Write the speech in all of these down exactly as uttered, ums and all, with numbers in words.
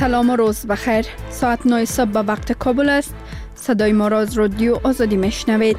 سلام و روز بخیر. ساعت نه صبح به وقت کابل است. صدای ما را از رادیو آزادی میشنوید.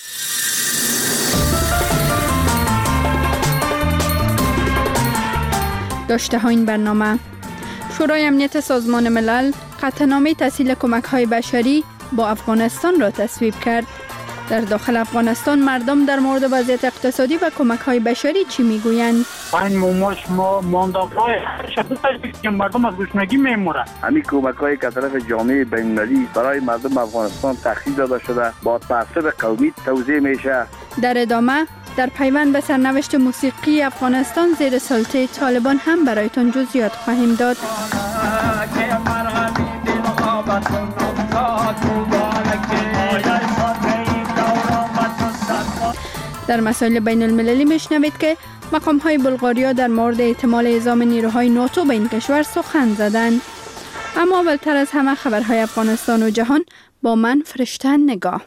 داشته ها این برنامه: شورای امنیت سازمان ملل قطعنامه تسهیل کمک های بشری با افغانستان را تصویب کرد. در داخل افغانستان مردم در مورد وضعیت اقتصادی و کمک های بشری چی میگویند؟ این موماش ما مانداکای شدت که مردم از گشنگی میمورن. همین کمک هایی که طرف جامعه بین‌المللی برای مردم افغانستان تخصیص داده شده با تعصب قومی توزیع میشه. در ادامه در پیوند به سرنوشت موسیقی افغانستان زیر سلطه طالبان هم برایتان جزئیات خواهیم داد. در مسائل بین المللی میشنوید که مقام های بلغاریا در مورد احتمال اعزام نیروهای ناتو به این کشور سخن زدند. اما اولتر از همه خبرهای افغانستان و جهان با من فرشته نگاه.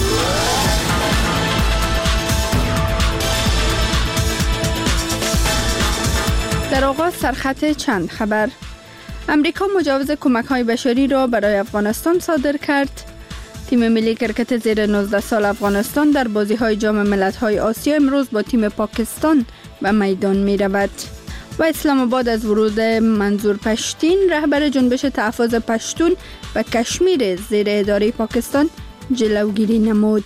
در آغاز سرخط چند خبر. امریکا مجوز کمک های بشری را برای افغانستان صادر کرد. تیم ملی کرکت زیر نوزده سال افغانستان در بازی های جام ملت‌های آسیا امروز با تیم پاکستان به میدان می رود. و اسلام آباد از ورود منظور پشتین رهبر جنبش تحفظ پشتون و کشمیر زیر اداره پاکستان جلوگیری نمود.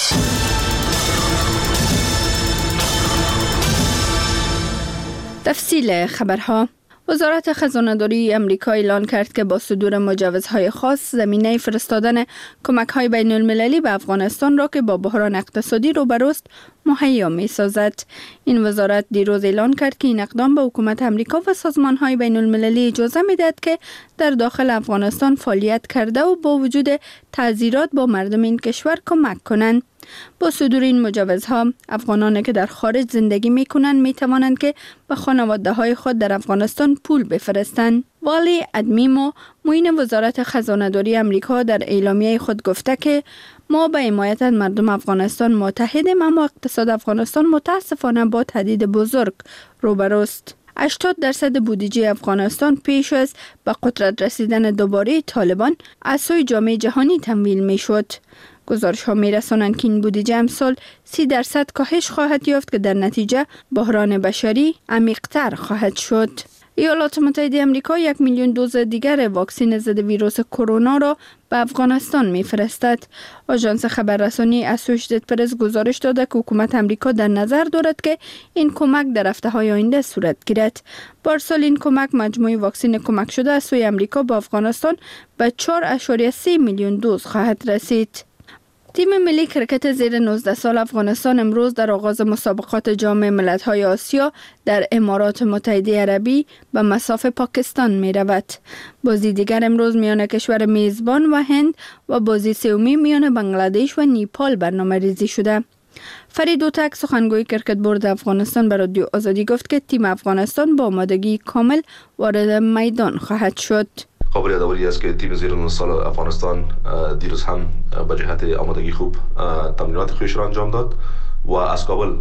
تفصیل خبرها. وزارت خزانه‌داری امریکا اعلان کرد که با صدور مجوزهای خاص زمینه فرستادن کمک‌های بین‌المللی به افغانستان را که با بحران اقتصادی روبروست مهیا می‌سازد. این وزارت دیروز اعلان کرد که این اقدام به حکومت امریکا و سازمان‌های بین‌المللی اجازه می‌دهد که در داخل افغانستان فعالیت کرده و با وجود تعذیرات با مردم این کشور کمک کنند. با صدور این مجوزها افغانانی که در خارج زندگی می‌کنند می‌توانند که به خانواده‌های خود در افغانستان پول بفرستند. والی ادمیمو معین وزارت خزانه‌داری امریکا در اعلامیه خود گفته که ما به حمایت از مردم افغانستان متحدیم، اما اقتصاد افغانستان متاسفانه با تهدید بزرگ روبروست. هشتاد درصد بودجه افغانستان پیش از به قدرت رسیدن دوباره طالبان از سوی جامعه جهانی تمویل می‌شد. گزارش ها می رسانند که این بودجه امسال سی درصد کاهش خواهد یافت که در نتیجه بحران بشری عمیق‌تر خواهد شد. ایالات متحده آمریکا یک میلیون دوز دیگر واکسن ضد ویروس کرونا را به افغانستان می‌فرستد. آژانس خبررسانی اسوشییتد پرس گزارش داده که حکومت آمریکا در نظر دارد که این کمک در هفته‌های آینده صورت گیرد. پارسال این کمک مجموع واکسن کمک شده از سوی آمریکا به افغانستان به چهار ممیز سه میلیون دوز خواهد رسید. تیم ملی کرکت زیر نوزده سال افغانستان امروز در آغاز مسابقات جام ملت‌های آسیا در امارات متحده عربی به مصاف پاکستان می رود. بازی دیگر امروز میان کشور میزبان و هند و بازی سومی میان بنگلادش و نیپال برنامه ریزی شده. فرید اوتک سخنگوی کرکت بورد افغانستان به رادیو آزادی گفت که تیم افغانستان با آمادگی کامل وارد میدان خواهد شد. قابل یادآوری است که تیم زیر نوزده سال افغانستان دیروز هم به جهت آمادگی خوب تمرینات خویش را انجام داد و از کابل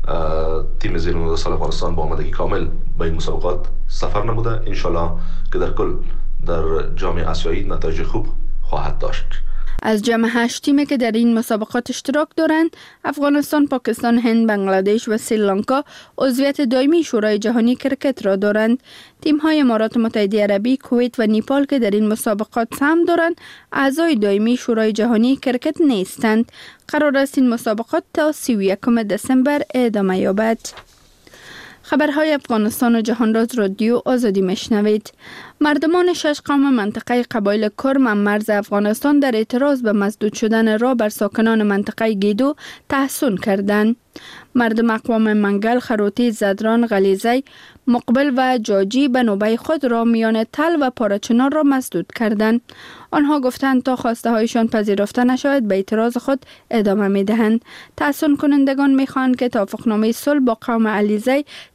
تیم زیر نوزده سال افغانستان با آمادگی کامل به این مسابقات سفر نموده. انشالله که در کل در جام آسیایی نتایج خوب خواهد داشت. از جمع هشت تیمی که در این مسابقات اشتراک دارند، افغانستان، پاکستان، هند، بنگلادش و سریلانکا عضویت دائمی شورای جهانی کرکت را دارند. تیم‌های امارات متحده عربی، کویت و نیپال که در این مسابقات سهم دارند، اعضای دائمی شورای جهانی کرکت نیستند. قرار است این مسابقات تا سی و یکم دسامبر ادامه یابد. خبرهای افغانستان و جهان را از رادیو آزادی میشنوید. مردمان شش قوم منطقه قبایل کرم مرز افغانستان در اعتراض به مسدود شدن راه بر ساکنان منطقه گیدو تحسن کردند. مردم اقوام منگل، خروتی، زدران، غلیزی، مقبل و جاجی به نوبه خود را میان تل و پارچنار را مسدود کردند. آنها گفتند تا خواسته هایشان پذیرفته نشود به اعتراض خود ادامه می دهند. تحسن کنندگان می خواهند که توافقنامه صلح با قوم علیزی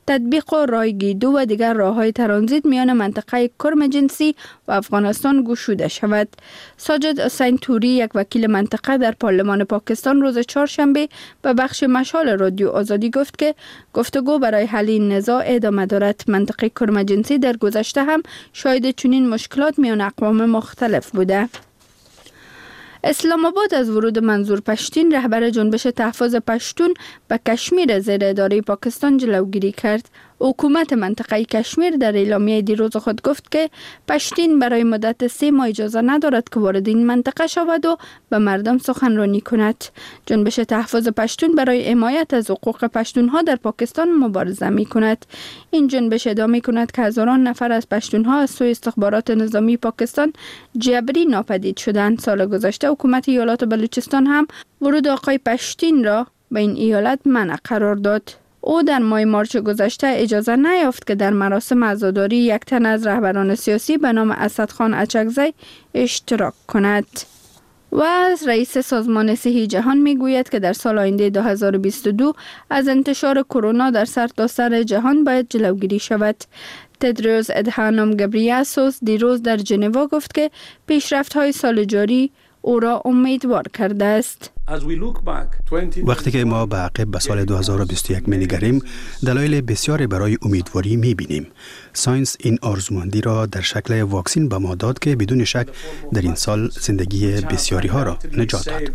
تطبیق رای دو و دیگر راههای ترانزیت میان منطقه کرم جنسی و افغانستان گشوده شود. ساجد حسین توری، یک وکیل منطقه در پارلمان پاکستان، روز چهارشنبه به بخش مشال رادیو آزادی گفت که گفتگو برای حل این نزاع ادامه دارد. منطقه کرم جنسی در گذشته هم شاهد چنین مشکلات میان اقوام مختلف بوده. اسلام آباد از ورود منظور پشتین، رهبر جنبش تحفظ پشتون، به کشمیر زیر اداره پاکستان جلوگیری کرد. حکومت منطقه کشمیر در اعلامیه دیروز خود گفت که پشتین برای مدت سه ماه اجازه ندارد که وارد این منطقه شود و به مردم سخنرانی کند. جنبش تحفظ پشتون برای حمایت از حقوق پشتونها در پاکستان مبارزه می کند. این جنبش ادعا می کند که هزاران نفر از پشتونها از سوی استخبارات نظامی پاکستان جبری ناپدید شدند. سال گذشته حکومت ایالات بلوچستان هم ورود آقای پشتین را به این ایالت منع قرار داد. او در ماه مارچ گذشته اجازه نیافت که در مراسم عزاداری یک تن از رهبران سیاسی به نام اسدخان اچکزی اشتراک کند. و از رئیس سازمان صحی جهان می گوید که در سال آینده دو هزار و بیست و دو از انتشار کرونا در سرتاسر جهان باید جلوگیری شود. تدروس ادهانوم گبریاسوس دیروز در ژنو گفت که پیشرفت‌های سال جاری او را امیدوار کرده است. وقتی که ما به عقب به سال دو هزار و بیست و یک می نگریم، دلایل بسیاری برای امیدواری می بینیم. ساینس این آرزومندی را در شکل واکسین به ما داد که بدون شک در این سال زندگی بسیاری ها را نجات داد.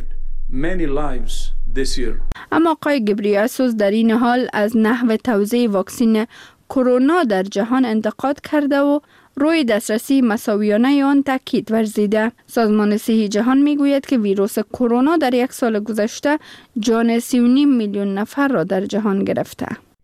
اما آقای گبریاسوس در این حال از نحو توزیع واکسین کرونا در جهان انتقاد کرده و روی دسترسی مساویانه آن تاکید ورزیده. سازمان صحی جهان میگوید که ویروس کرونا در یک سال گذشته جان سی و نیم میلیون نفر را در جهان گرفته.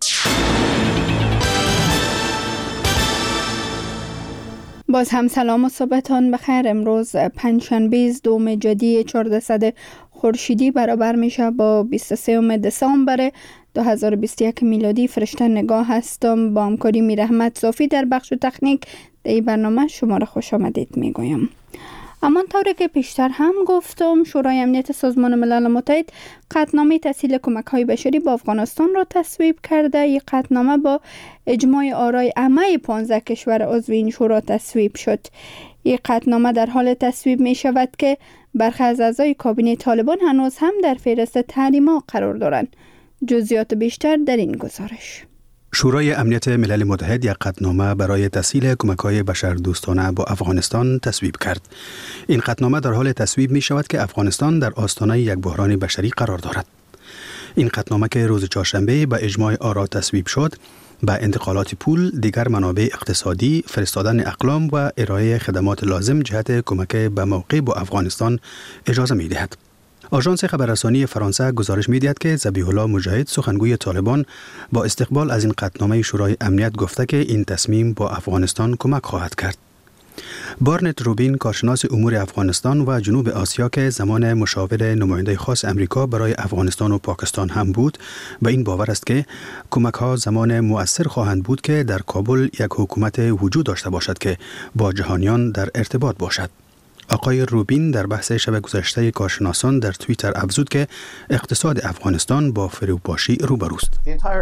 باز هم سلام و صبحتان بخیر. امروز پنجشنبه دوم جدی چهاردهصد خورشیدی برابر میشه با بیست و سوم دسامبر دو هزار و بیست و یک میلادی. فرشته نگاه هستم با همکاری میر احمد صافی در بخش تکنیک. در این برنامه شما را خوش آمدید میگویم. اما طوری که پیشتر هم گفتم، شورای امنیت سازمان ملل متحد قطعنامه تسهیل کمک‌های بشری با افغانستان را تصویب کرده. این قطعنامه با اجماع آرای عامه پانزده کشور عضو این شورا تصویب شد. این قطعنامه در حال تصویب می شود که برخی از اعضای کابینه طالبان هنوز هم در فهرست تحریم‌ها قرار دارند. جزئیات بیشتر در این گزارش. شورای امنیت ملل متحد یک قطعنامه برای تسهیل کمک‌های بشردوستانه با افغانستان تصویب کرد. این قطعنامه در حال تصویب می شود که افغانستان در آستانه یک بحران بشری قرار دارد. این قطعنامه که روز چهارشنبه به اجماع آرا تصویب شد، به انتقالات پول، دیگر منابع اقتصادی، فرستادن اقلام و ارائه خدمات لازم جهت کمک به موقع با افغانستان اجازه می دهد. آژانس خبررسانی فرانسه گزارش می‌دهد که ذبیح الله مجاهد، سخنگوی طالبان، با استقبال از این قطعنامه شورای امنیت گفته که این تصمیم با افغانستان کمک خواهد کرد. بارنت روبین، کارشناس امور افغانستان و جنوب آسیا که زمان مشاور نماینده خاص امریکا برای افغانستان و پاکستان هم بود، به این باور است که کمک‌ها زمان مؤثر خواهند بود که در کابل یک حکومت وجود داشته باشد که با جهانیان در ارتباط باشد. آقای روبین در بحث شب گذشته کارشناسان در توییتر افزود که اقتصاد افغانستان با فروپاشی روبروست.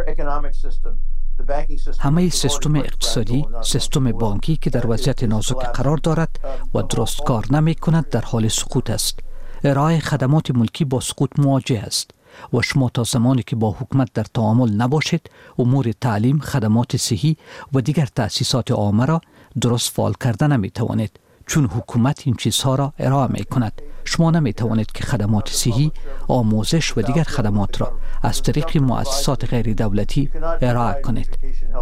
همه سیستم اقتصادی، سیستم بانکی که در وضعیت نازک قرار دارد و درست کار نمی کند در حال سقوط است. ارائه خدمات ملکی با سقوط مواجه است و شما تا زمانی که با حکومت در تعامل نباشید، امور تعلیم، خدمات صحی و دیگر تأسیسات عامه را درست فعال کرده نمی توانید. چون حکومت این چیزها را ارائه می کند. شما نمی توانید که خدمات صحی، آموزش و دیگر خدمات را از طریق مؤسسات غیر دولتی ارائه کنید.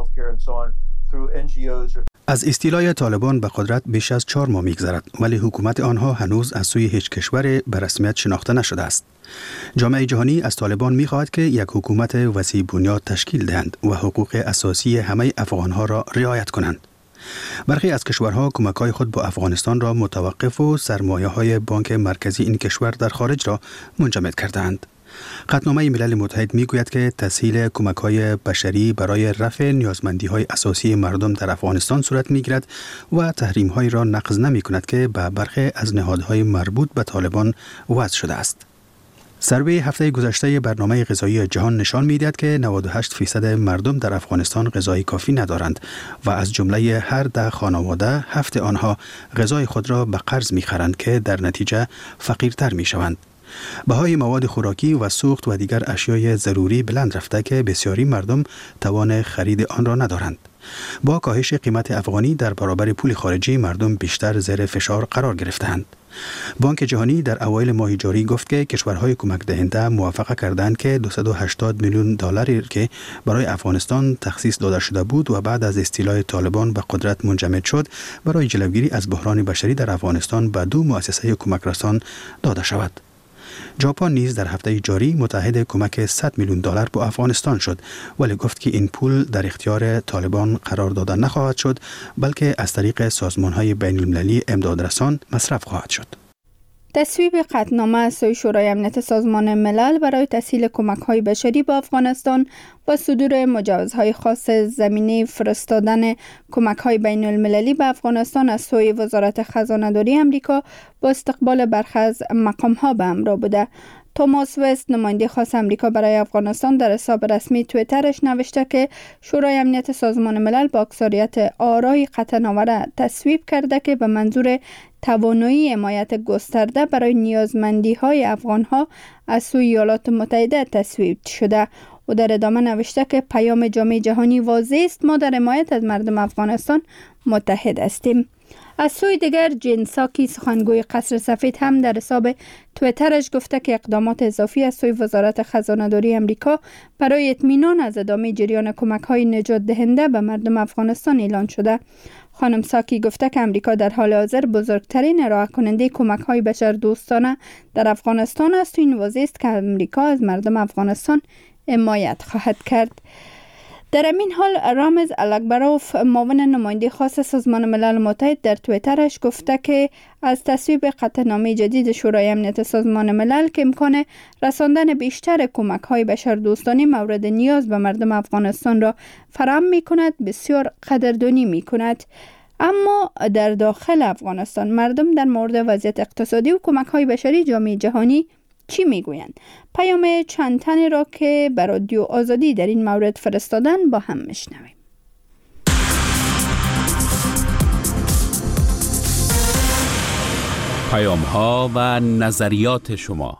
از استیلای طالبان به قدرت بیش از چهار ماه می‌گذرد، ولی حکومت آنها هنوز از سوی هیچ کشور به رسمیت شناخته نشده است. جامعه جهانی از طالبان می‌خواهد که یک حکومت وسیع بنیاد تشکیل دهند و حقوق اساسی همه افغان‌ها را رعایت کنند. برخی از کشورها کمک‌های خود با افغانستان را متوقف و سرمایه‌های بانک مرکزی این کشور در خارج را منجمد کردند. قطعنامه ملل متحد می‌گوید که تسهیل کمک‌های بشری برای رفع نیازمندی‌های اساسی مردم در افغانستان صورت می‌گیرد و تحریم‌هایی را نقض نمی‌کند که به برخی از نهادهای مربوط به طالبان وضع شده است. سروی هفته گذشته برنامه غذایی جهان نشان می‌دهد که نود و هشت درصد مردم در افغانستان غذای کافی ندارند و از جمله هر ده خانواده هفت آنها غذای خود را به قرض می‌خرند که در نتیجه فقیرتر می‌شوند. بهای مواد خوراکی و سوخت و دیگر اشیای ضروری بلند رفته که بسیاری مردم توان خرید آن را ندارند. با کاهش قیمت افغانی در برابر پول خارجی مردم بیشتر زیر فشار قرار گرفتند. بانک جهانی در اوایل ماه جاری گفت که کشورهای کمک دهنده موافقه کردند که دویست و هشتاد میلیون دلاری که برای افغانستان تخصیص داده شده بود و بعد از استیلای طالبان به قدرت منجمد شد برای جلوگیری از بحران بشری در افغانستان به دو مؤسسه کمک رسان داده شود. ژاپن نیز در هفته جاری متحد کمک صد میلیون دلار به افغانستان شد ولی گفت که این پول در اختیار طالبان قرار داده نخواهد شد بلکه از طریق سازمان‌های بین‌المللی امدادرسان مصرف خواهد شد. تصویب قطعنامه از سوی شورای امنیت سازمان ملل برای تسهیل کمک‌های بشری به افغانستان و صدور مجوزهای خاص زمینه فرستادن کمک‌های بین‌المللی به افغانستان از سوی وزارت خزانه‌داری آمریکا با استقبال برخی از مقام‌ها به همراه بوده. توماس وست نماینده خاص آمریکا برای افغانستان در حساب رسمی توییترش نوشته که شورای امنیت سازمان ملل با اکثریت آرای قطعنامه را تصویب کرده که به منظور توانایی حمایت گسترده برای نیازمندی‌های افغان‌ها از سوی ایالات متحده تصویب شده. و در ادامه نوشته که پیام جامعه جهانی واضح است، ما در حمایت از مردم افغانستان متحد هستیم. از سوی دیگر جین ساکی سخنگوی قصر سفید هم در حساب توییترش گفته که اقدامات اضافی از سوی وزارت خزانه‌داری آمریکا برای اطمینان از ادامه جریان کمک‌های نجات دهنده به مردم افغانستان اعلان شده. خانم ساکی گفته که آمریکا در حال حاضر بزرگترین ارائه کننده کمک‌های بشردوستانه در افغانستان است و این واضح است که آمریکا از مردم افغانستان حمایت خواهد کرد. در این حال رامز الکبروف معاون نماینده خاص سازمان ملل متحد در توییترش گفته که از تصویب قطعنامه جدید شورای امنیت سازمان ملل که امکان رساندن بیشتر کمک‌های بشردوستانه مورد نیاز به مردم افغانستان را فراهم می‌کند بسیار قدردانی می‌کند. اما در داخل افغانستان مردم در مورد وضعیت اقتصادی و کمک‌های بشری جامعه جهانی چی میگویند؟ پیام چند تنی را که بر رادیو آزادی در این مورد فرستادن با هم میشنویم. پیام ها و نظریات شما.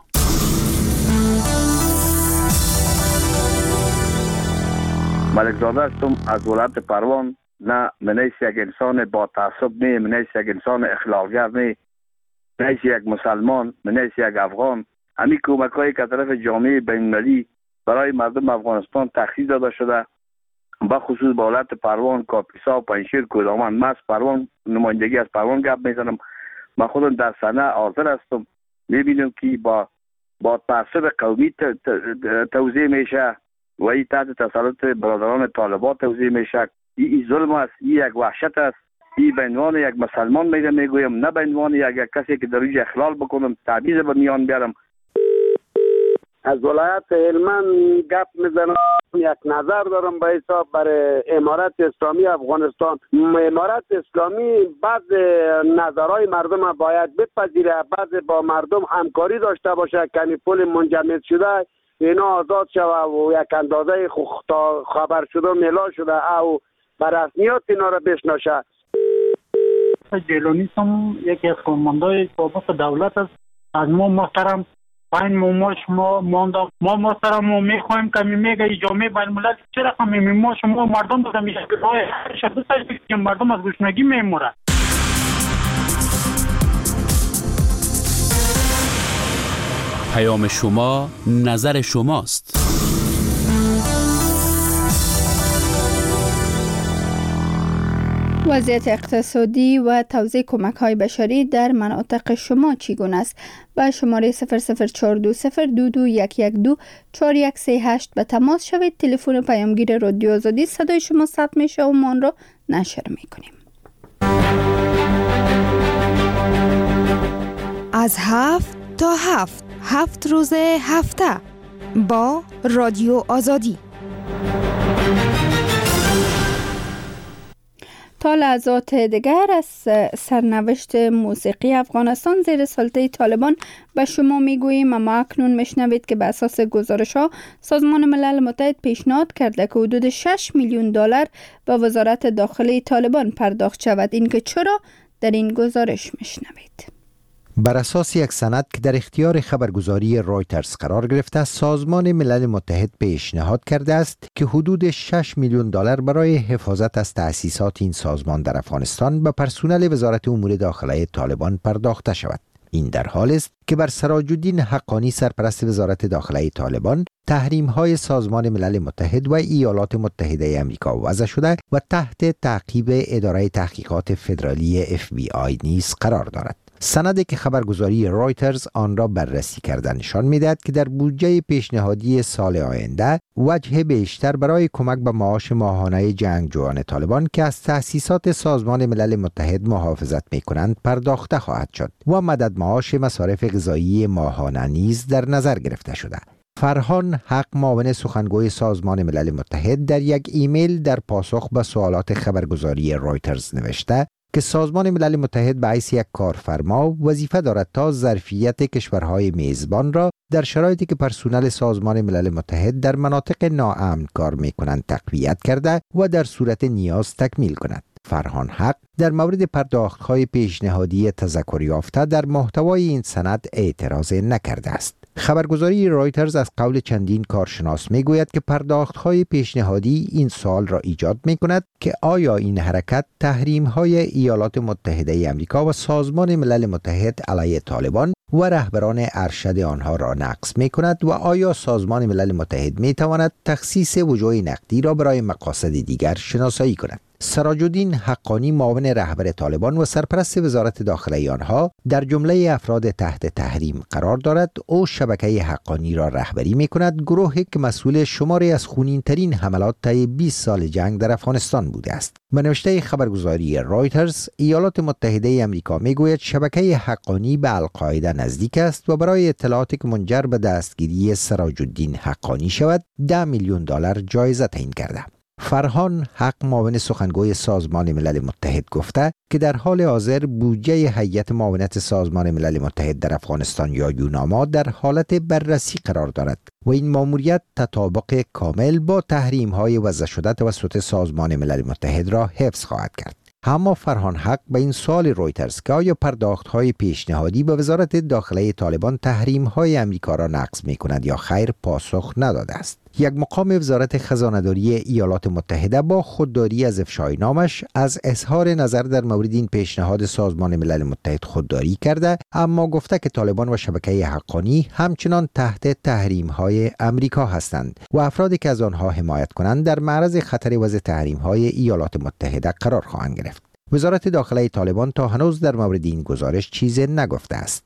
ملک زاده هستم از ولایت پروان. نه منیس یک انسان با تعصب نه، منیس یک انسان اخلاقگر نه، منیس یک مسلمان، منیس یک افغان. همین کمک هایی که طرف جامعه بین‌المللی برای مردم افغانستان تخصیص داده شده، با خصوص با ولایت پروان، کاپیسا، پنجشیر، کدامن. من از پروان نمایندگی از پروان گپ میزنم. من خودم در صحنه حاضر هستم. میبینم که با با تعصب قومی توزیع میشه و این تحت تسلط برادران طالبان توزیع میشه. این ظلم است، این یک وحشت است. این به عنوان یک مسلمان میگم میگویم، نه به عنوان یک کسی که در روی اخلال بکنم، تعویض به میان بیارم. از ولایت هلمند گپ میزنم. یک نظر دارم به حساب برای امارت اسلامی افغانستان. امارت اسلامی بعض نظرهای مردم باید بپذیره، بعض با مردم همکاری داشته باشه که پول منجمد شده اینا آزاد شوه و یک اندازه خبر شده ملا شده او بر رسمیات اینا را بشناشه. جیلانی هم یکی از کارمندای بابت دولت است. از ما محترم پایین ما شما مانده ما محترم ما میخوایم که میگه جامعه بین‌الملل چرا هم ما شما مردم دادم میشه که مردم از گشنگی میمورد. پیام شما نظر شماست. وضعیت اقتصادی و توزیع کمک‌های بشری در مناطق شما چگونه است؟ با شماره صفر صفر چهار دو صفر دو دو یک یک دو چهار یک سه هشت به تماس شوید. تلفن پیامگیر رادیو آزادی صدای شما ثبت میشه و ما آن را نشر میکنیم. از هفت تا هفت هفت روز هفته با رادیو آزادی. تا لحظات دیگر از سرنوشت موسیقی افغانستان زیر سلطه طالبان به شما میگوییم، اما اکنون میشنوید که به اساس گزارش ها سازمان ملل متحد پیشنهاد کرده که حدود شش میلیون دلار به وزارت داخلی طالبان پرداخت شود. این که چرا در این گزارش میشنوید. بر اساس یک سند که در اختیار خبرگزاری رایترز قرار گرفته، سازمان ملل متحد پیشنهاد کرده است که حدود شش میلیون دلار برای حفاظت از تأسیسات این سازمان در افغانستان به پرسنل وزارت امور داخلی طالبان پرداخته شود. این در حالی است که بر سراج الدین حقانی، سرپرست وزارت داخلی طالبان، تحریم‌های سازمان ملل متحد و ایالات متحده آمریکا وضع شده و تحت تعقیب اداره تحقیقات فدرالی اف بی آی نیز قرار دارد. سندی که خبرگزاری رایترز آن را بررسی کرده نشان می‌دهد که در بودجه پیشنهادی سال آینده وجه بیشتر برای کمک به معاش ماهانه جنگجویان طالبان که از تأسیسات سازمان ملل متحد محافظت می‌کنند پرداخته خواهد شد و مدد معاش مصارف غذایی ماهانه نیز در نظر گرفته شده. فرهان حق، معاون سخنگوی سازمان ملل متحد، در یک ایمیل در پاسخ به سوالات خبرگزاری رایترز نوشته که سازمان ملل متحد به حیث یک کارفرما وظیفه دارد تا ظرفیت کشورهای میزبان را در شرایطی که پرسنل سازمان ملل متحد در مناطق ناامن کار می‌کنند تقویت کرده و در صورت نیاز تکمیل کند. فرهان حق در مورد پرداخت‌های پیشنهادی تذکر یافته در محتوای این سند اعتراض نکرده است. خبرگزاری رایترز از قول چندین کارشناس میگوید که پرداخت‌های پیشنهادی این سوال را ایجاد می‌کند که آیا این حرکت تحریم‌های ایالات متحده آمریکا و سازمان ملل متحد علیه طالبان و رهبران ارشد آنها را نقض می‌کند و آیا سازمان ملل متحد می‌تواند تخصیص وجوه نقدی را برای مقاصد دیگر شناسایی کند. سراج الدین حقانی، معاون رهبر طالبان و سرپرست وزارت داخلی آنها، در جمله افراد تحت تحریم قرار دارد. او شبکه حقانی را رهبری می کند، گروهی که مسئول شماری از خونین‌ترین حملات طی بیست سال جنگ در افغانستان بوده است. به نوشته خبرگزاری رایترز، ایالات متحده آمریکا می گوید شبکه حقانی به القاعده نزدیک است و برای اطلاعاتی که منجر به دستگیری سراج الدین حقانی شود، ده میلیون دلار جایزه تعیین کرده. فرهان حق، معاون سخنگوی سازمان ملل متحد، گفته که در حال حاضر بودجه هیئت معاونت سازمان ملل متحد در افغانستان یا یوناما در حالت بررسی قرار دارد و این ماموریت تطابق کامل با تحریم‌های وضع شده توسط سازمان ملل متحد را حفظ خواهد کرد. اما فرهان حق به این سوال رویترز که آیا پرداخت‌های پیشنهادی به وزارت داخلی طالبان تحریم‌های آمریکا را نقض می‌کند یا خیر پاسخ نداده است. یک مقام وزارت خزانه‌داری ایالات متحده با خودداری از افشای نامش از اظهار نظر در مورد این پیشنهاد سازمان ملل متحد خودداری کرده، اما گفته که طالبان و شبکه حقانی همچنان تحت تحریم‌های آمریکا هستند و افرادی که از آنها حمایت کنند در معرض خطر وضع تحریم‌های ایالات متحده قرار خواهند گرفت. وزارت داخلی طالبان تا هنوز در مورد این گزارش چیزی نگفته است.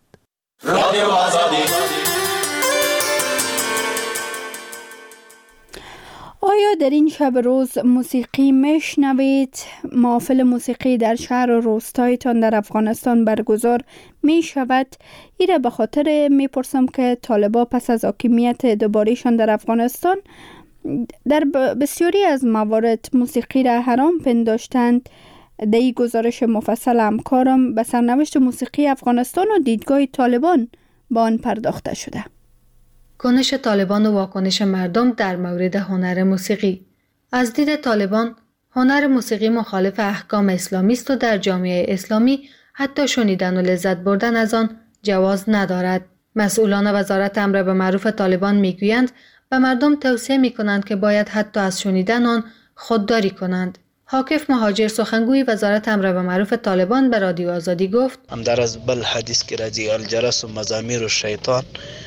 آیا در این شب روز موسیقی میشنوید؟ محافل موسیقی در شهر و روستایتان در افغانستان برگزار می شود؟ ایره به خاطر می پرسم که طالبا پس از حاکمیت دوبارهشان در افغانستان در بسیاری از موارد موسیقی را حرام پنداشتند. در این گزارش مفصل همکارم به سرنوشت موسیقی افغانستان و دیدگاه طالبان با آن پرداخته شده. کنش طالبان و واکنش مردم در مورد هنر موسیقی. از دید طالبان، هنر موسیقی مخالف احکام اسلامی است و در جامعه اسلامی حتی شنیدن و لذت بردن از آن جواز ندارد. مسئولان وزارت امر به معروف طالبان میگویند و مردم توصیه میکنند که باید حتی از شنیدن آن خودداری کنند. حاکف مهاجر، سخنگوی وزارت امر به معروف طالبان، به رادیو آزادی گفت: همدار از بل حدیث که راځي الجرس و مزامیر و شیطان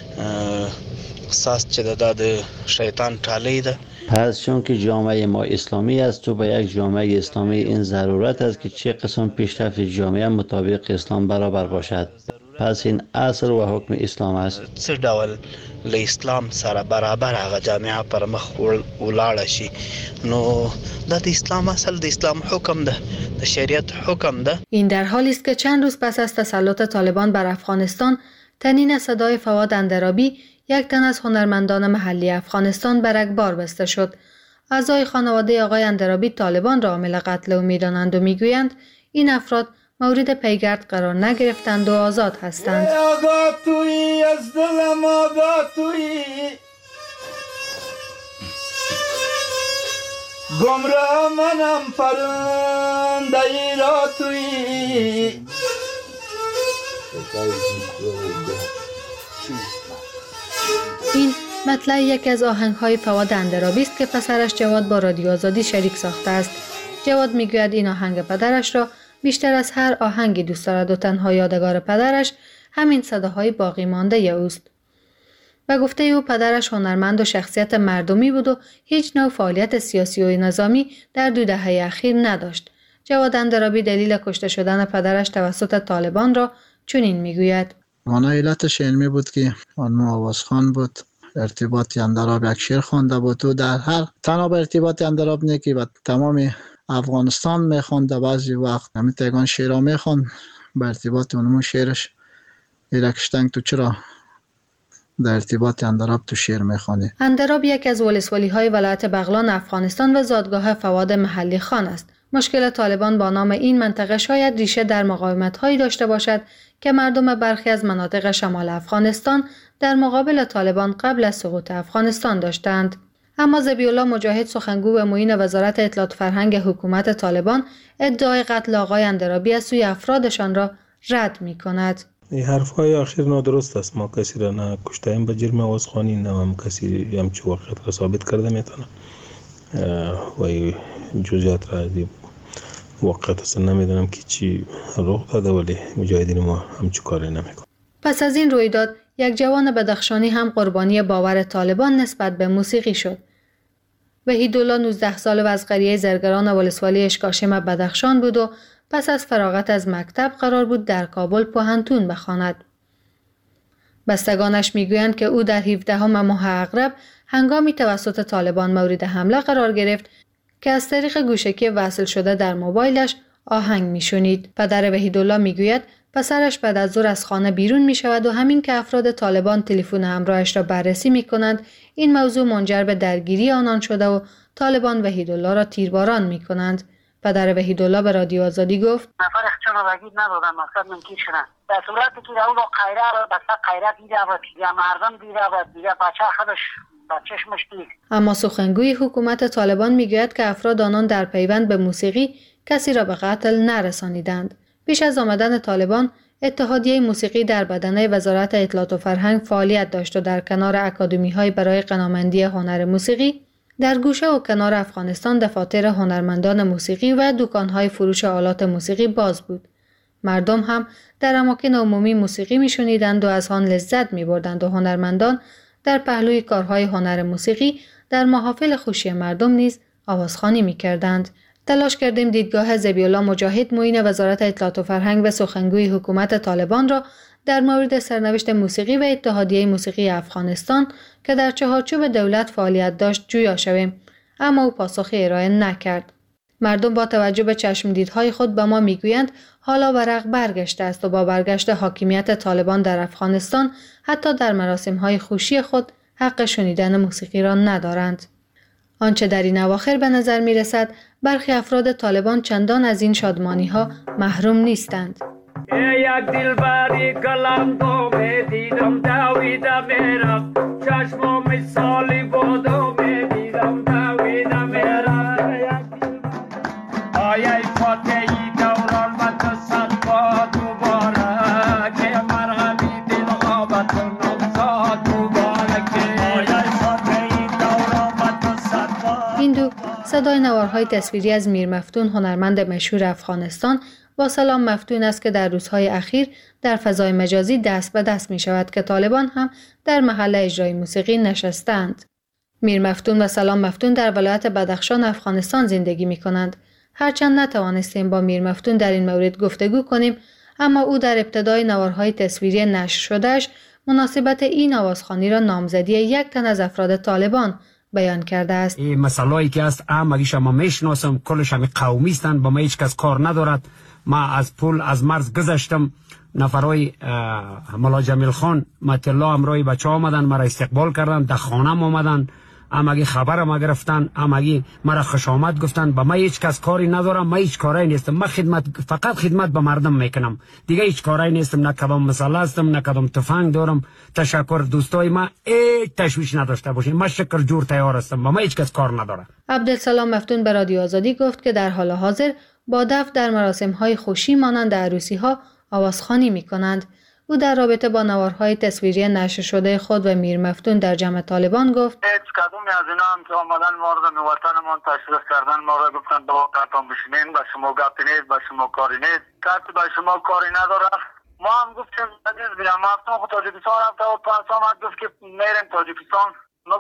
ساز چې د شیطان ټالی ده. پس چون که جامعه ما اسلامی است و به یک جامعه اسلامی این ضرورت است که چه قسم پیشرفت جامعه مطابق اسلام برابر باشد. پس این اصل و حکم اسلام است. څه ډول له اسلام سره برابر هغه جامعه پر مخ ولاړ شي. نو د اسلام اصل د اسلام حکم ده، د شریعت حکم ده. این در حالی است که چند روز پس از تسلط طالبان بر افغانستان، تنین صدای فواد اندرابی، یک تن از هنرمندان محلی افغانستان، بر اخبار بسته شد. اعضای خانواده آقای اندرابی طالبان را عامل قتل او می‌دانند و می‌گویند این افراد مورد پیگرد قرار نگرفتند و آزاد هستند. آزاد تویی از دلم، آزاد تویی گمراه منم، پرنده ای را تویی. این مطلع یکی از آهنگ‌های فواد اندرابی است که پسرش جواد با رادیو آزادی شریک ساخته است. جواد میگوید این آهنگ پدرش را بیشتر از هر آهنگی دوست دارد و تنها یادگار پدرش همین صداهای باقی مانده اوست. و گفته او پدرش هنرمند و شخصیت مردمی بود و هیچ نوع فعالیت سیاسی و نظامی در دو دهه اخیر نداشت. جواد اندرابی دلیل کشته شدن پدرش توسط طالبان را چنین میگوید: وانا علتش علمی بود که آن آوازخوان بود، ارتباطی اندراب یک شعر خوانده بود و در هر تنها به ارتباطی اندراب نه که تمام افغانستان میخوانده، بعضی وقت همین تگان شعرها میخوان به ارتباط اونمون شعرش ایرکشتنگ تو چرا در ارتباط اندراب تو شعر میخوانی. اندراب یکی از ولسوالی های ولایت بغلان افغانستان و زادگاه فواد محلی خان است. مشکل طالبان با نام این منطقه شاید ریشه در مقاومت هایی داشته باشد که مردم برخی از مناطق شمال افغانستان در مقابل طالبان قبل از سقوط افغانستان داشتند. اما ذبیح‌الله مجاهد، سخنگو و معین وزارت اطلاعات فرهنگ حکومت طالبان، ادعای قتل آقای اندرابی از سوی افرادشان را رد می کند. این حرف‌های آخر نادرست است. ما کسی را نه کشتیم به جرم آوازخوانی، نه هم کسی همچه واقعیت را ثابت کرده میتونه و این جزئیات را واقعیت اصلا نمیدونم که چی رخ داده، ولی مجاهدین ما همچه کاری نمیکنه. پس از این رویداد یک جوان بدخشانی هم قربانی باور طالبان نسبت به موسیقی شد. وحیدالله نوزده ساله و از قریه زرگران ولسوالی اشکاشم بدخشان بود و پس از فراغت از مکتب قرار بود در کابل پوهنتون بخواند. بستگانش میگویند که او در هفدهم ماه اغرب هنگامی توسط طالبان مورد حمله قرار گرفت که از طریق گوشکی وصل شده در موبایلش آهنگ میشنید. پدر وحیدالله میگوید پسرش بعد از ظهر از خانه بیرون می شود و همین که افراد طالبان تلفن همراهش را بررسی می کنند، این موضوع منجر به درگیری آنان شده و طالبان وحیدالله را تیرباران می کنند. پدر وحیدالله به رادیو آزادی گفت: نفر اخچان را بگید ندادن، مقصد منکیر شدن. در صورتی که او با قیره را بسته قیره دیده و یا مردم دیده و دیگه بچه خودش بچهش مشکلی. اما سخنگوی حکومت طالبان می گوید که افراد آنان در پیوند به موسیقی کسی را به قتل نرسانیدند. پیش از آمدن طالبان، اتحادیه موسیقی در بدنه وزارت اطلاعات و فرهنگ فعالیت داشت و در کنار اکادمی‌های برای غنامندی هنر موسیقی، در گوشه و کنار افغانستان دفاتر هنرمندان موسیقی و دکان‌های فروش آلات موسیقی باز بود. مردم هم در اماکن عمومی موسیقی می‌شنیدند و از آن لذت می‌بردند و هنرمندان در پهلوی کارهای هنر موسیقی در محافل خوشی مردم نیز آوازخوانی می‌کردند. تلاش کردیم دیدگاه ذبیح‌الله مجاهد، معین وزارت اطلاعات و فرهنگ و سخنگوی حکومت طالبان را در مورد سرنوشت موسیقی و اتحادیه موسیقی افغانستان که در چهارچوب دولت فعالیت داشت جویا شویم، اما او پاسخی ارائه نکرد. مردم با توجه به چشمدیدهای خود به ما میگویند حالا ورق برگشته است و با برگشت حاکمیت طالبان در افغانستان حتی در مراسم‌های خوشی خود حق شنیدن موسیقی را ندارند. آنچه در این اواخر به نظر می رسد برخی افراد طالبان چندان از این شادمانی ها محروم نیستند. یک دلبری کلم تو دیدم دویدم میرم، چشم مثالی بودو دیدم دویدم میرم، آیای فاتحی دوران و تصد با دوباره که مرغمی دل غابت نمزاد دوباره که آیای فاتحی دوران و تصد با. این دو صدای نوارهای تصویری از میر مفتون، هنرمند مشهور افغانستان، با سلام مفتون است که در روزهای اخیر در فضای مجازی دست به دست می شود که طالبان هم در محل اجرای موسیقی نشستند. میر مفتون و سلام مفتون در ولایت بدخشان افغانستان زندگی می کنند. هرچند نتوانستیم با میر مفتون در این مورد گفتگو کنیم، اما او در ابتدای نوارهای تصویری نشر شدهش مناسبت این آوازخوانی را نامزدی یک تن از افراد طالبان بیان کرده است. این مسائلی که است احمدیش ما میشناسم، کلش هم قومی هستند، با ما هیچ کس کار ندارد. ما از پول از مرز گذشتم، نفرای ملا جمیل خان مطلع امرای بچه آمدن، مرا استقبال کردن، در خانم آمدن همگی خبر ما گرفتن، همگی مرا خوش آمد گفتن. به ما هیچ کس کاری ندارم، ما هیچ کاری نیستم، ما خدمت فقط خدمت به مردم میکنم، دیگه هیچ کاری نیستم، نه کدام مسئله هستم، نه کدام تفنگ دارم. تشکر دوستای ما، هیچ تشویش نداشته باشین، ما شکر جور تیار هستم، به ما هیچ کس کار نداره. عبدالسلام مفتون به رادیو آزادی گفت که در حال حاضر با دف در مراسم‌های خوشی مانند عروسی‌ها آوازخوانی می‌کنند. او در رابطه با نوارهای تصویری نشر شده خود و میر مفتون در جمع طالبان گفت هیچ کدومی از اینا هم که آمدن ما رو به وطنمان تشریف کردن، ما رو گفتن با کارتان بشینین، با شما گپی نیست، با شما کاری نیست، کسی با شما کاری نداره. ما هم گفتیم عزیز بیرم مفتون خود تاجیکستان رفته و پس آمد گفت که میریم تاجیکستان.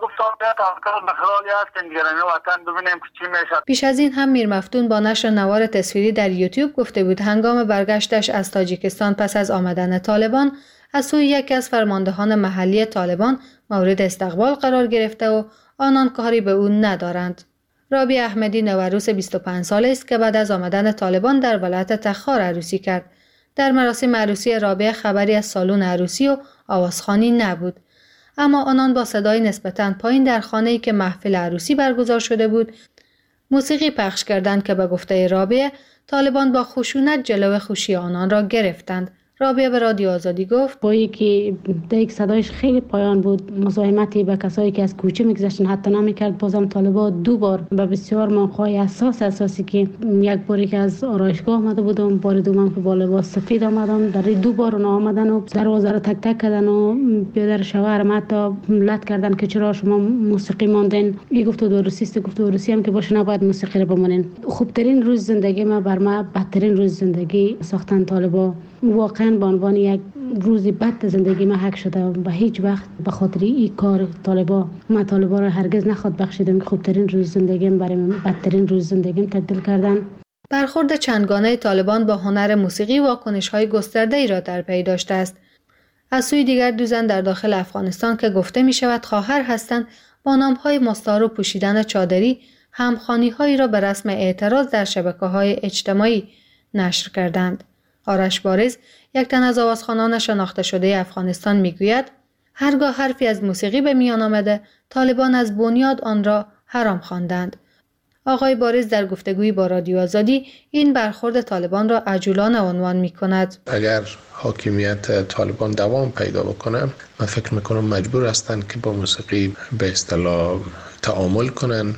پیش از این هم میر مفتون با نشر نوار تصویری در یوتیوب گفته بود هنگام برگشتش از تاجیکستان پس از آمدن طالبان از سوی یکی از فرماندهان محلی طالبان مورد استقبال قرار گرفته و آنان کاری به او ندارند. رابی احمدی نوروس بیست و پنج ساله است که بعد از آمدن طالبان در ولایت تخار عروسی کرد. در مراسم عروسی رابی خبری از سالن عروسی و آوازخوانی نبود. اما آنان با صدای نسبتاً پایین در خانه‌ای که محفل عروسی برگزار شده بود موسیقی پخش کردند که به گفته رابعه طالبان با خشونت جلو خوشی آنان را گرفتند. رابعه به رادیو آزادی گفت با که دیگه صدایش خیلی پایان بود، مزاحمتی به کسایی که از کوچه میگذشتن حتی نمیکرد. بازم طالبان دو بار به بسیار موقعی اساس اساسی که یک باری که از آرایشگاه آمده بودم، بار دوم که با لباس سفید آمدم، در دو بار اونا آمدن و دروازه رو تک تک کردن و بیادر شوهرم حتی لط کردن که چرا شما موسیقی ماندین. این گفت دو روسیست، گفت دو روسی هم که باشه نباید موسیقی رو بمونین. خوبترین روز زندگی ما بر ما بدترین روز زندگی ساختن طالبان. واقعا به عنوان یک روزی بد زندگی ما حق شده و هیچ وقت به خاطر این کار طالبا ما طالبا رو هرگز نخواد بخشیدم که خوبترین روز زندگیم برای من بدترین روز زندگیم تبدیل کردن. برخورد چندگانه طالبان با هنر موسیقی واکنش‌های گسترده‌ای را در پی داشته است. از سوی دیگر دو زن در داخل افغانستان که گفته می شود خواهر هستند با نام‌های مستعار و پوشیدن چادری همخوانی‌هایی را به رسم اعتراض در شبکه‌های اجتماعی نشر کردند. آرش بارز، یک تن از آوازخوانان شناخته شده افغانستان میگوید هرگاه حرفی از موسیقی به میان آمده طالبان از بنیاد آن را حرام خواندند. آقای بارز در گفتگویی با رادیو آزادی این برخورد طالبان را عجولانه عنوان می کند. اگر حاکمیت طالبان دوام پیدا بکنه من فکر میکنم مجبور هستند که با موسیقی به اصطلاح تعامل کنن،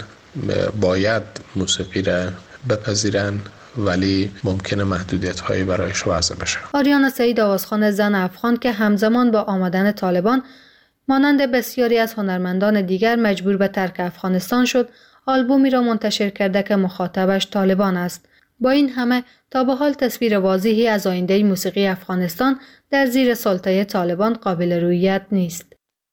باید موسیقی را بپذیرن ولی ممکنه محدودیت هایی برایش وضع بشه. آریانا سعید آوازخوان زن افغان که همزمان با آمدن طالبان مانند بسیاری از هنرمندان دیگر مجبور به ترک افغانستان شد، آلبومی را منتشر کرده که مخاطبش طالبان است. با این همه تا به حال تصویر واضحی از آینده موسیقی افغانستان در زیر سلطه طالبان قابل رویت نیست.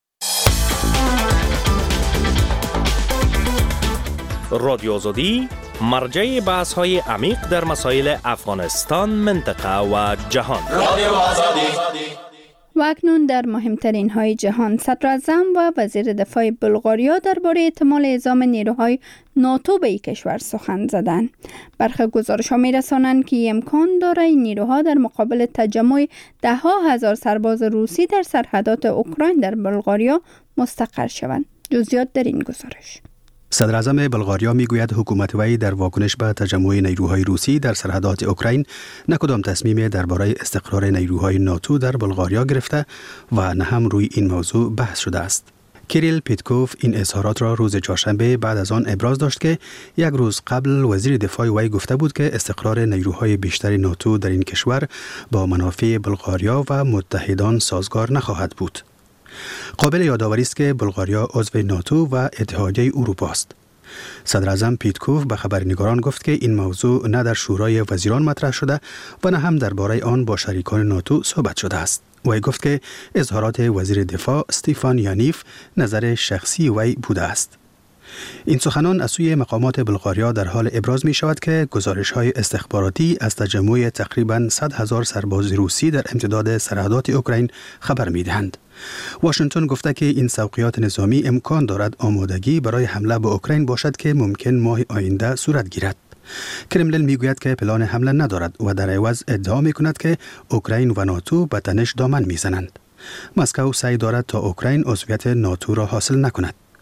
رادیو آزادی مرجع بحث های عمیق در مسائل افغانستان، منطقه و جهان. رادیو آزادی. و اکنون در مهمترین های جهان، صدر اعظم و وزیر دفاع بلغاریا درباره احتمال اعزام نیروهای ناتو به این کشور سخن زدند. برخی گزارش‌ها می‌رسانند که امکان دارد این نیروها در مقابل تجمع ده ها هزار سرباز روسی در سرحدات اوکراین در بلغاریا مستقر شوند. جزئیات در این گزارش. صدر اعظم بلغاریا میگوید حکومت وی در واکنش به تجمع نیروهای روسی در سرحدات اوکراین نه کدام تصمیم درباره استقرار نیروهای ناتو در بلغاریا گرفته و نه هم روی این موضوع بحث شده است. کیریل پیتکوف این اظهارات را روز چهارشنبه بعد از آن ابراز داشت که یک روز قبل وزیر دفاع وی گفته بود که استقرار نیروهای بیشتر ناتو در این کشور با منافع بلغاریا و متحدان سازگار نخواهد بود. قابل یادآوری است که بلغاریا عضو ناتو و اتحادیه اروپا است. صدر اعظم پیتکوف به خبرنگاران گفت که این موضوع نه در شورای وزیران مطرح شده و نه هم درباره آن با شریکان ناتو صحبت شده است. وی گفت که اظهارات وزیر دفاع استیفان یانیف نظر شخصی وی بوده است. این سخنان از سوی مقامات بلغاریا در حال ابراز می شود که گزارش‌های استخباراتی از تجمع تقریباً صد هزار سرباز روسی در امتداد سرحدات اوکراین خبر می دهند. واشنگتن گفته که این سوقیات نظامی امکان دارد آمادگی برای حمله به اوکراین باشد که ممکن ماه آینده صورت گیرد. کرملین میگوید که پلان حمله ندارد و در عوض ادعا می کند که اوکراین و ناتو به تنش دامن می زنند. مسکو سعی دارد تا اوکراین عضویت ناتو را حاصل نکند.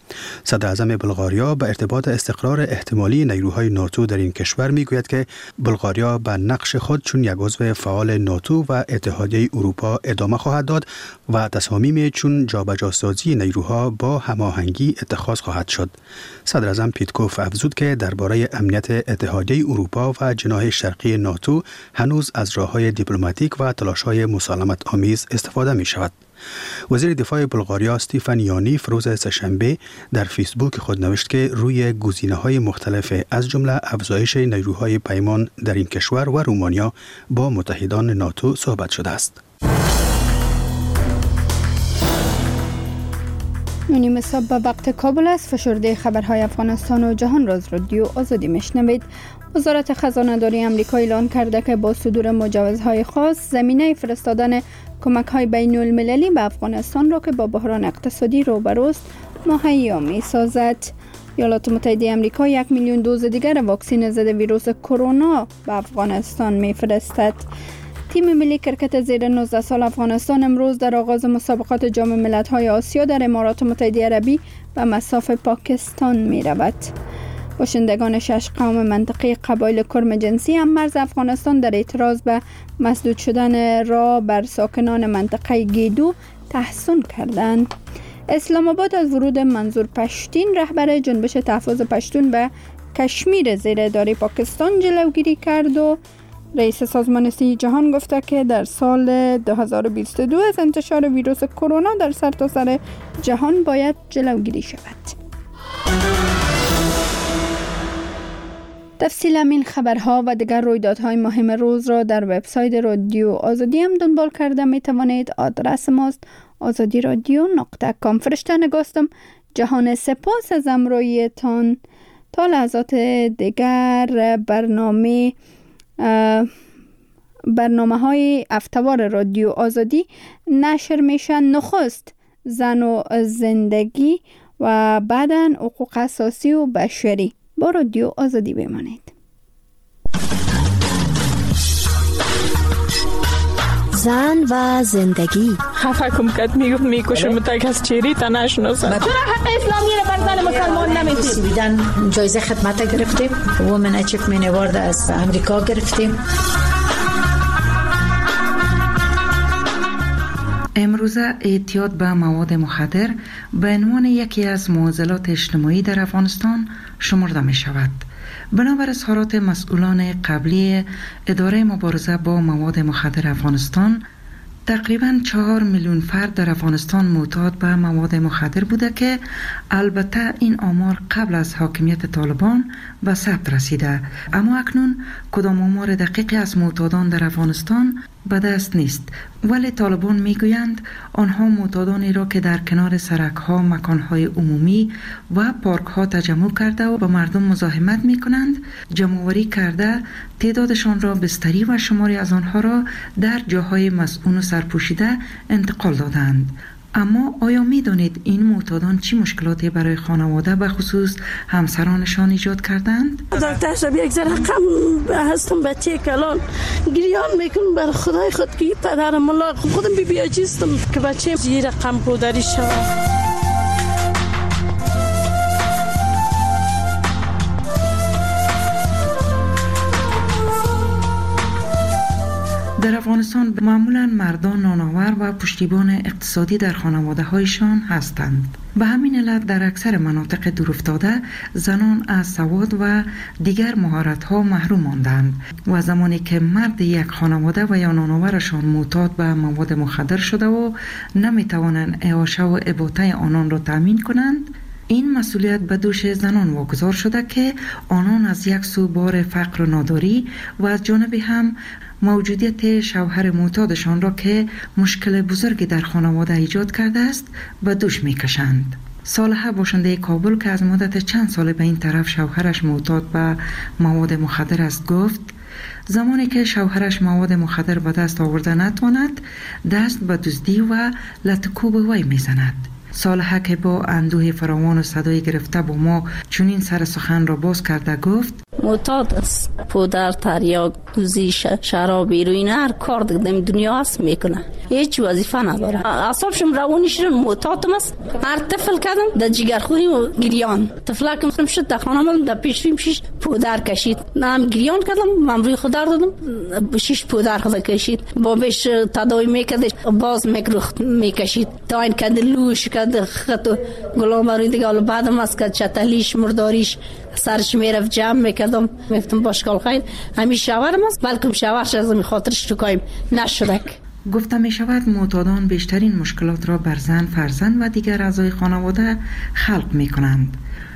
صدر اعظم بلغاریا به ارتباط استقرار احتمالی نیروهای ناتو در این کشور میگوید که بلغاریا به نقش خود چون یک عضو فعال ناتو و اتحادیه اروپا ادامه خواهد داد و تصامیم چون جابجاسازی نیروها با هماهنگی اتخاذ خواهد شد. صدر اعظم پیتکوف افزود که درباره امنیت اتحادیه اروپا و جناح شرقی ناتو هنوز از راه‌های دیپلماتیک و تلاش‌های مسالمت آمیز استفاده می شود. وزیر دفاع بلغاریا استیفان یانیف روز سه‌شنبه در فیسبوک خود نوشت که روی گزینه‌های مختلف از جمله افزایش نیروهای پیمان در این کشور و رومانیا با متحدان ناتو صحبت شده است. نونیم صبح به وقت کابل است. فشرده خبرهای افغانستان و جهان راز رادیو آزادی میشنوید. وزارت خزانه داری آمریکا اعلان کرده که با صدور مجوزهای خاص زمینه فرستادن کمک‌های بین المللی به افغانستان را که با بحران اقتصادی روبروست مهیا می‌سازد. ایالات متحده آمریکا یک میلیون دوز دیگر واکسن ضد ویروس کرونا به افغانستان می‌فرستد. تیم ملی کرکت زیر نوزده سال افغانستان امروز در آغاز مسابقات جام ملت‌های آسیا در امارات متحده عربی به مصاف پاکستان می‌رود. باشندگان شش قوم منطقه قبایل کرم جنسی هم مرز افغانستان در اعتراض به مسدود شدن را بر ساکنان منطقه گیدو تحسن کردند. اسلام آباد از ورود منظور پشتین رهبر جنبش تحفظ پشتون به کشمیر زیر اداره پاکستان جلوگیری کرد و رئیس سازمان صحت جهان گفته که در سال دو هزار و بیست و دو از انتشار ویروس کرونا در سرتاسر جهان باید جلوگیری شود. تفصیل این خبرها و دیگر رویدادهای مهم روز را در وبسایت رادیو آزادی هم دنبال کرده می توانید. آدرس ماست آزادی رادیو نقطه کام. فرشته نگاستم. جهان سپاس از همراهیتان. تا لحظات دیگر برنامه برنامه های افتوار رادیو آزادی نشر میشن. نخست زن و زندگی و بعداً حقوق اساسی و بشری. با رادیو آزادی بمانید. زن و زندگی. خفه کم کت میگفت میکشم متک از چیری تا نشناسم. چرا حق اسلامی رو بر زن مسلمان نمیدید؟ سویدن جایزه خدمت گرفتیم. وومن اچیومنت اوارد از امریکا گرفتیم. امروزه اعتیاد به مواد مخدر به عنوان یکی از معضلات اجتماعی در افغانستان شمرده می شود. بنابر اظهارات مسئولان قبلی اداره مبارزه با مواد مخدر افغانستان، تقریباً چهار میلیون فرد در افغانستان معتاد به مواد مخدر بوده که البته این آمار قبل از حاکمیت طالبان به ثبت رسیده، اما اکنون کدام آمار دقیقی از معتادان در افغانستان به دست نیست. ولی طالبان میگویند آنها معتادانی را که در کنار سرک‌ها، مکان‌های عمومی و پارک‌ها تجمع کرده و با مردم مزاحمت می‌کنند جمع‌آوری کرده تعدادشان را بستری و شماری از آنها را در جاهای مسئول و سرپوشیده انتقال دادند. اما آیا می دانید این معتادان چی مشکلاتی برای خانواده به خصوص همسرانشان ایجاد کردند؟ دکتر شب یک ذره غم هستم، بچه کلان گریان میکنم بر خدای خود که پدرم الله خودم بی بی عجیستم که بچه زیر غم پودری شود. در افغانستان معمولاً مردان نانآور و پشتیبان اقتصادی در خانواده هایشان هستند. به همین علت در اکثر مناطق دورافتاده زنان از سواد و دیگر مهارت‌ها محروم ماندند و زمانی که مرد یک خانواده و یا نانآورشان معتاد به مواد مخدر شده و نمی‌توانند اعاشه و اباطه آنان را تامین کنند، این مسئولیت به دوش زنان واگذار شده که آنان از یک سو بار فقر و ناداری و از جانب هم موجودیت شوهر معتادشان را که مشکل بزرگی در خانواده ایجاد کرده است به دوش میکشند. صالحه باشنده کابل که از مدت چند سال به این طرف شوهرش معتاد به مواد مخدر است گفت زمانی که شوهرش مواد مخدر به دست آورده نتواند دست به دزدی و لطکوب وی میزند. صالحه که با اندوه فراوان و صدای گرفته با ما چنین سر سخن را باز کرده گفت معتاد است، پودر، تریاک، کوزی شراب ایروین هر کار دیگه دنیا هست میکنه، هیچ وظیفه نداره. اعصابشم روانیش معتادم است. هر طفل کردم در جگرخوری و گریان، طفلکم خودم شد در خانه‌ام در پیشریم شش پودر کشید، نام گریان کردم، من روی خود دادم شش پودر خود کشید، بابش تداوی میکرد باز میکروخت میکشید تا این کد لوش کد خط گلامری دیگه. حالا بعدم از کد چتلیش مرداریش سرش میرفت جمع میکردم، میفتم باشکال خیر همین شاورم است، بلکم شاورش از می خاطرش تو کایم نشدک. گفته می شود معتادان بیشترین مشکلات را بر زن، فرزند و دیگر اعضای خانواده خلق می کنند.